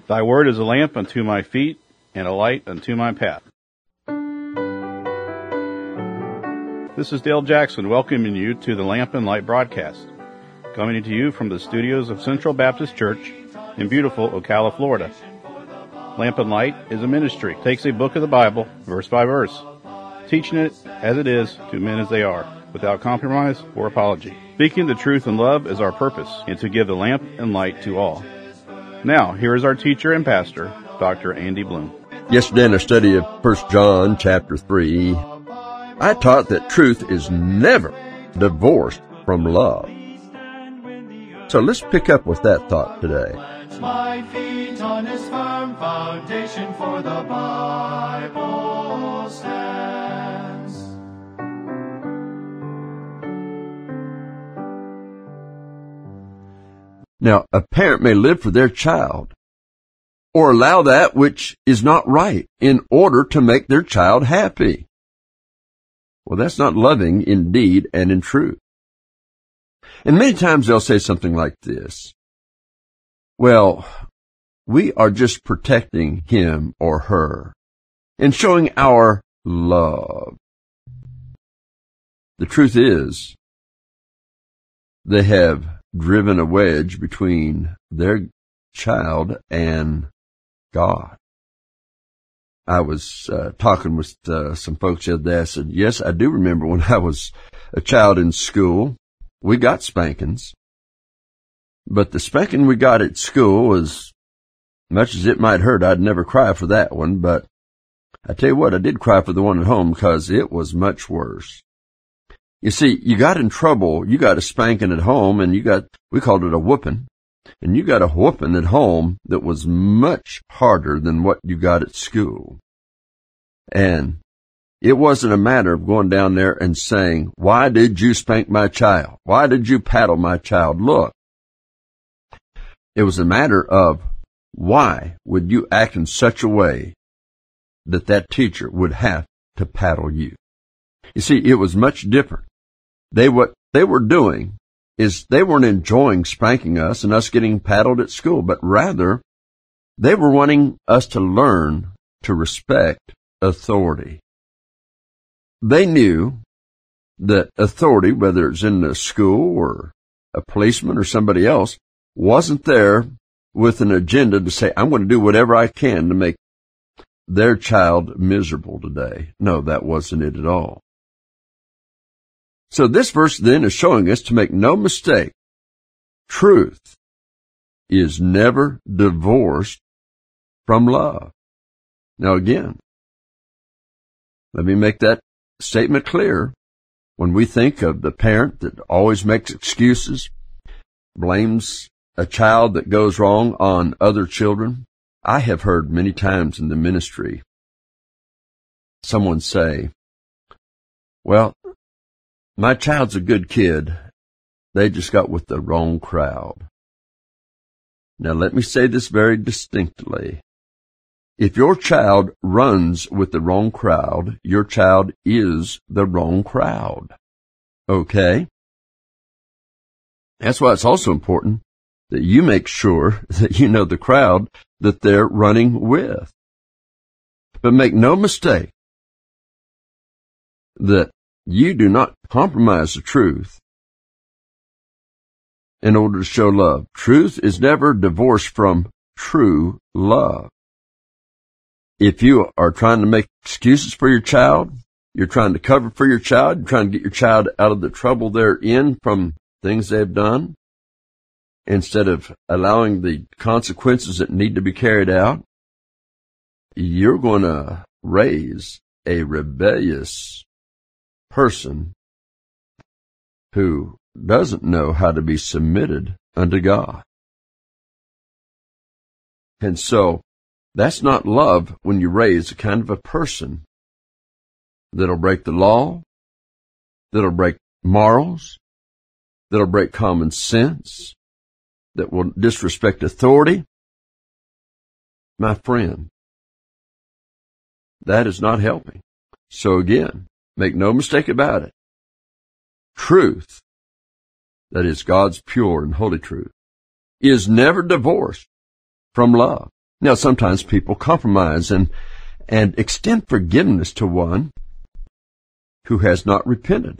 Thy word is a lamp unto my feet and a light unto my path. This is Dale Jackson welcoming you to the Lamp and Light broadcast, coming to you from the studios of Central Baptist Church in beautiful Ocala, Florida. Lamp and Light is a ministry. It takes a book of the Bible, verse by verse, teaching it as it is to men as they are, without compromise or apology. Speaking the truth in love is our purpose, and to give the lamp and light to all. Now, here is our teacher and pastor, Dr. Andy Bloom. Yesterday in our study of 1 John chapter 3, I taught that truth is never divorced from love. So let's pick up with that thought today. My feet on his firm foundation, for the Bible stands. Now, a parent may live for their child or allow that which is not right in order to make their child happy. Well, that's not loving in deed and in truth. And many times they'll say something like this: well, we are just protecting him or her and showing our love. The truth is, they have driven a wedge between their child and God. I was talking with some folks the other day. I said, yes, I do remember when I was a child in school, we got spankings. But the spanking we got at school, as much as it might hurt, I'd never cry for that one. But I tell you what, I did cry for the one at home because it was much worse. You see, you got in trouble, you got a spanking at home, and we called it a whooping, and you got a whooping at home that was much harder than what you got at school. And it wasn't a matter of going down there and saying, why did you spank my child? Why did you paddle my child? Look. It was a matter of, why would you act in such a way that that teacher would have to paddle you? You see, it was much different. What they were doing is they weren't enjoying spanking us and us getting paddled at school, but rather they were wanting us to learn to respect authority. They knew that authority, whether it's in the school or a policeman or somebody else, wasn't there with an agenda to say, I'm going to do whatever I can to make their child miserable today. No, that wasn't it at all. So this verse then is showing us to make no mistake, truth is never divorced from love. Now again, let me make that statement clear. When we think of the parent that always makes excuses, blames a child that goes wrong on other children, I have heard many times in the ministry someone say, well, my child's a good kid. They just got with the wrong crowd. Now let me say this very distinctly. If your child runs with the wrong crowd, your child is the wrong crowd. Okay? That's why it's also important that you make sure that you know the crowd that they're running with. But make no mistake that you do not compromise the truth in order to show love. Truth is never divorced from true love. If you are trying to make excuses for your child, you're trying to cover for your child, you're trying to get your child out of the trouble they're in from things they've done, instead of allowing the consequences that need to be carried out, you're going to raise a rebellious person who doesn't know how to be submitted unto God. And so, that's not love when you raise a kind of a person that'll break the law, that'll break morals, that'll break common sense, that will disrespect authority. My friend, that is not helping. So again, make no mistake about it. Truth, that is God's pure and holy truth, is never divorced from love. Now, sometimes people compromise and extend forgiveness to one who has not repented.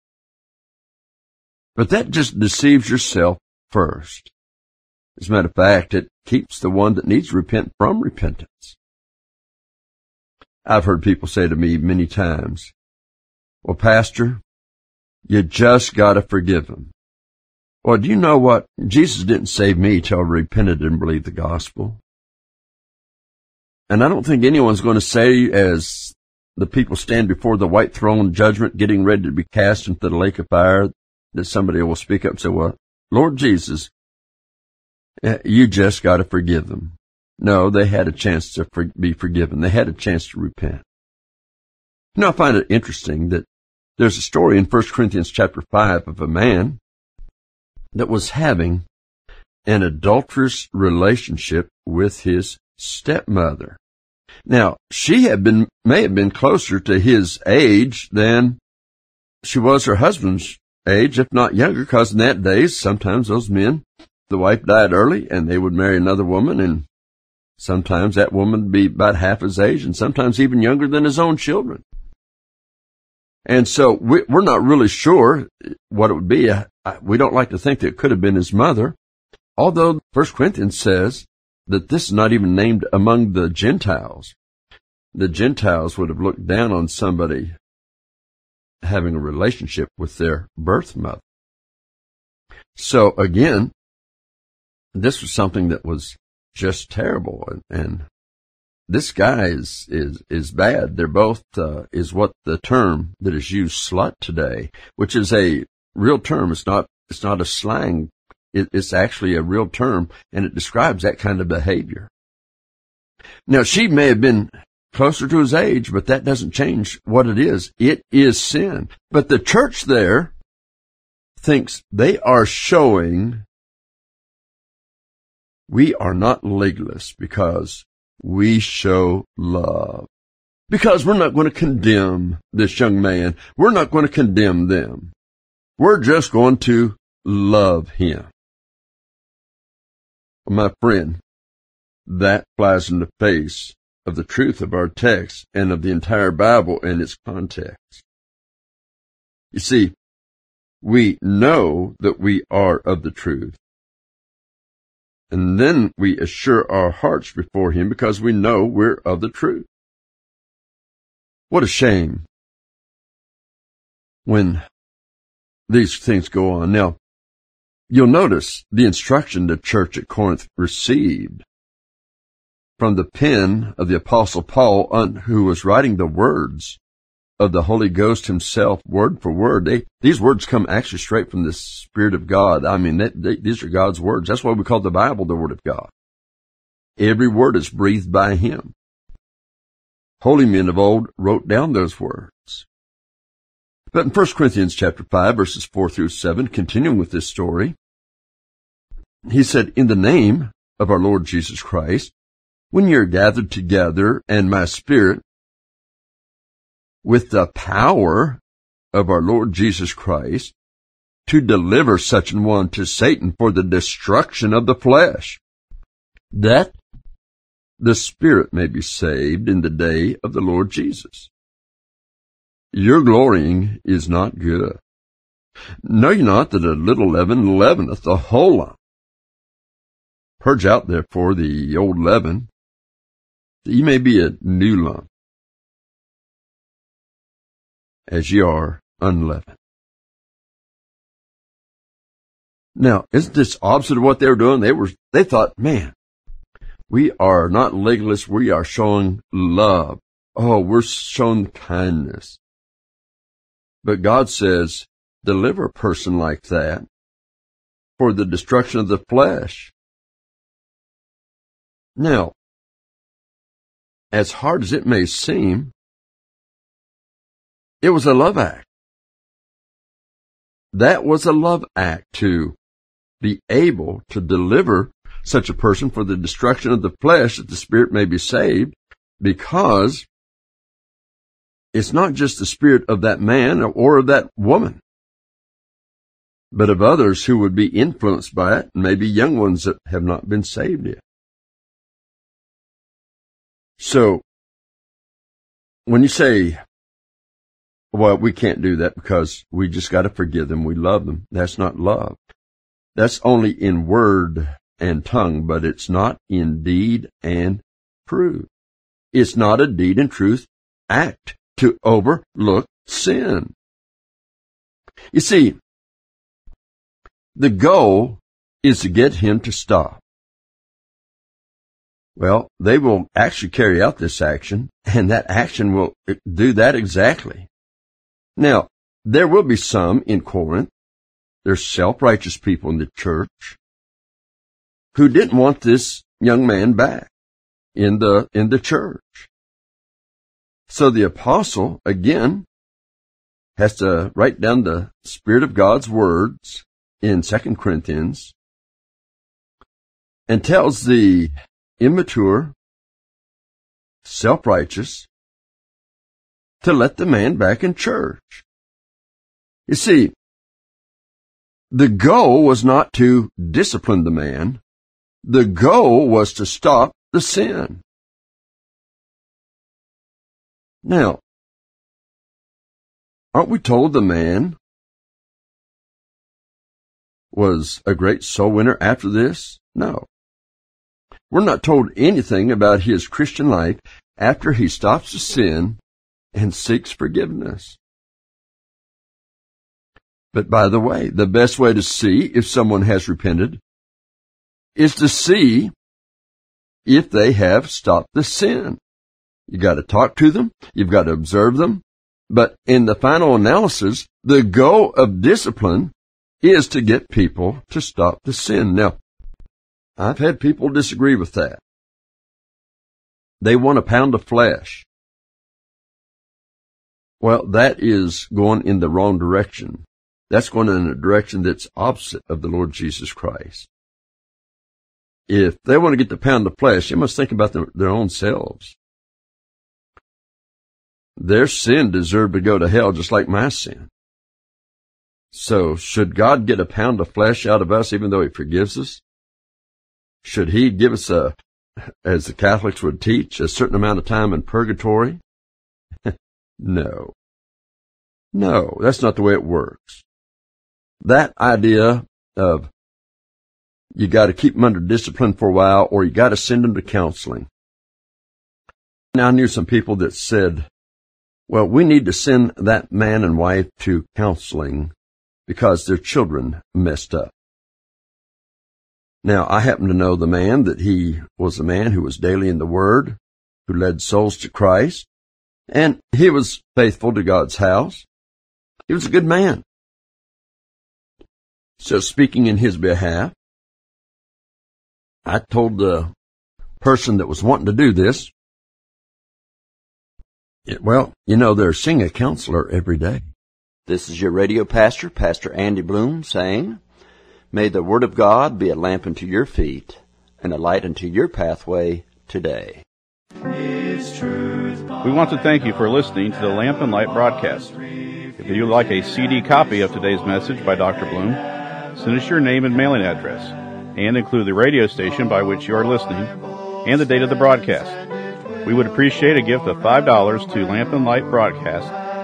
But that just deceives yourself first. As a matter of fact, it keeps the one that needs to repent from repentance. I've heard people say to me many times, well, Pastor, you just got to forgive them. Well, do you know what? Jesus didn't save me till I repented and believed the gospel. And I don't think anyone's going to say, as the people stand before the white throne judgment, getting ready to be cast into the lake of fire, that somebody will speak up and say, well, Lord Jesus, you just got to forgive them. No, they had a chance to be forgiven. They had a chance to repent. You know, I find it interesting that there's a story in 1 Corinthians chapter 5 of a man that was having an adulterous relationship with his stepmother. Now, she may have been closer to his age than she was her husband's age, if not younger, because in that days, sometimes those men, the wife died early and they would marry another woman, and sometimes that woman would be about half his age and sometimes even younger than his own children. And so we're not really sure what it would be. We don't like to think that it could have been his mother, although 1 Corinthians says that this is not even named among the Gentiles. The Gentiles would have looked down on somebody having a relationship with their birth mother. So again, this was something that was just terrible, and this guy is bad. They're both, is what the term that is used, slut, today, which is a real term. It's not a slang. It's actually a real term, and it describes that kind of behavior. Now, she may have been closer to his age, but that doesn't change what it is. It is sin. But the church there thinks they are showing we are not legalists because we show love. Because we're not going to condemn this young man. We're not going to condemn them. We're just going to love him. My friend, that flies in the face of the truth of our text and of the entire Bible and its context. You see, we know that we are of the truth. And then we assure our hearts before him because we know we're of the truth. What a shame when these things go on. Now, you'll notice the instruction the church at Corinth received from the pen of the Apostle Paul, who was writing the words of the Holy Ghost himself, word for word. These words come actually straight from the Spirit of God. I mean, these are God's words. That's why we call the Bible the Word of God. Every word is breathed by him. Holy men of old wrote down those words. But in 1 Corinthians chapter 5, verses 4 through 7, continuing with this story, he said, in the name of our Lord Jesus Christ, when you're gathered together, and my Spirit, with the power of our Lord Jesus Christ, to deliver such an one to Satan for the destruction of the flesh, that the spirit may be saved in the day of the Lord Jesus. Your glorying is not good. Know ye not that a little leaven leaveneth the whole lump? Purge out therefore the old leaven, that ye may be a new lump, as ye are unleavened. Now, isn't this opposite of what they were doing? They thought, man, we are not legalists, we are showing love. Oh, we're showing kindness. But God says, deliver a person like that for the destruction of the flesh. Now, as hard as it may seem, it was a love act. That was a love act to be able to deliver such a person for the destruction of the flesh, that the spirit may be saved, because it's not just the spirit of that man or of that woman, but of others who would be influenced by it, and maybe young ones that have not been saved yet. So, when you say, well, we can't do that because we just got to forgive them, we love them, that's not love. That's only in word and tongue, but it's not in deed and truth. It's not a deed and truth act to overlook sin. You see, the goal is to get him to stop. Well, they will actually carry out this action, and that action will do that exactly. Now, there will be some in Corinth, there's self-righteous people in the church, who didn't want this young man back in the church. So the apostle, again, has to write down the Spirit of God's words in 2 Corinthians and tells the immature, self-righteous, to let the man back in church. You see, the goal was not to discipline the man. The goal was to stop the sin. Now, aren't we told the man was a great soul winner after this? No. We're not told anything about his Christian life after he stops the sin and seeks forgiveness. But by the way, the best way to see if someone has repented is to see if they have stopped the sin. You got to talk to them, you've got to observe them, but in the final analysis, the goal of discipline is to get people to stop the sin. Now, I've had people disagree with that. They want a pound of flesh. Well, that is going in the wrong direction. That's going in a direction that's opposite of the Lord Jesus Christ. If they want to get the pound of flesh, they must think about their own selves. Their sin deserved to go to hell just like my sin. So, should God get a pound of flesh out of us even though He forgives us? Should He give us as the Catholics would teach, a certain amount of time in purgatory? No. No, that's not the way it works. That idea of you got to keep them under discipline for a while or you got to send them to counseling. Now, I knew some people that said, well, we need to send that man and wife to counseling because their children messed up. Now, I happen to know the man that he was a man who was daily in the Word, who led souls to Christ, and he was faithful to God's house. He was a good man. So speaking in his behalf, I told the person that was wanting to do this, well, you know, they're seeing a counselor every day. This is your radio pastor, Pastor Andy Bloom, saying, may the Word of God be a lamp unto your feet and a light unto your pathway today. We want to thank you for listening to the Lamp and Light broadcast. If you would like a CD copy of today's message by Dr. Bloom, send us your name and mailing address, and include the radio station by which you are listening and the date of the broadcast. We would appreciate a gift of $5 to Lamp and Light Broadcast,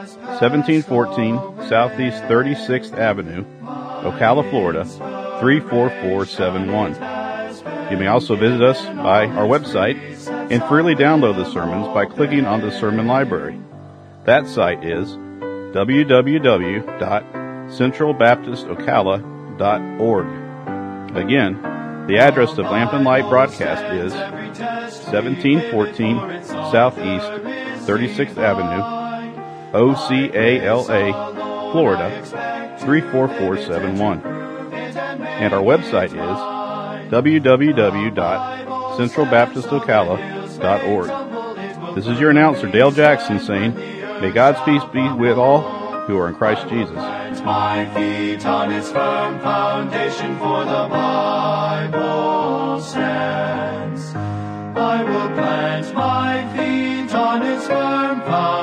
1714 Southeast 36th Avenue, Ocala, Florida, 34471. You may also visit us by our website and freely download the sermons by clicking on the sermon library. That site is www.centralbaptistocala.org. Again, the address of Lamp and Light Broadcast is 1714 Southeast 36th Avenue, Ocala, Florida, 34471. And our website is www.centralbaptistocala.org. This is your announcer, Dale Jackson, saying, may God's peace be with all who are in Christ Jesus. My feet on its firm foundation, for the Bible stands. I will plant my feet on its firm foundation.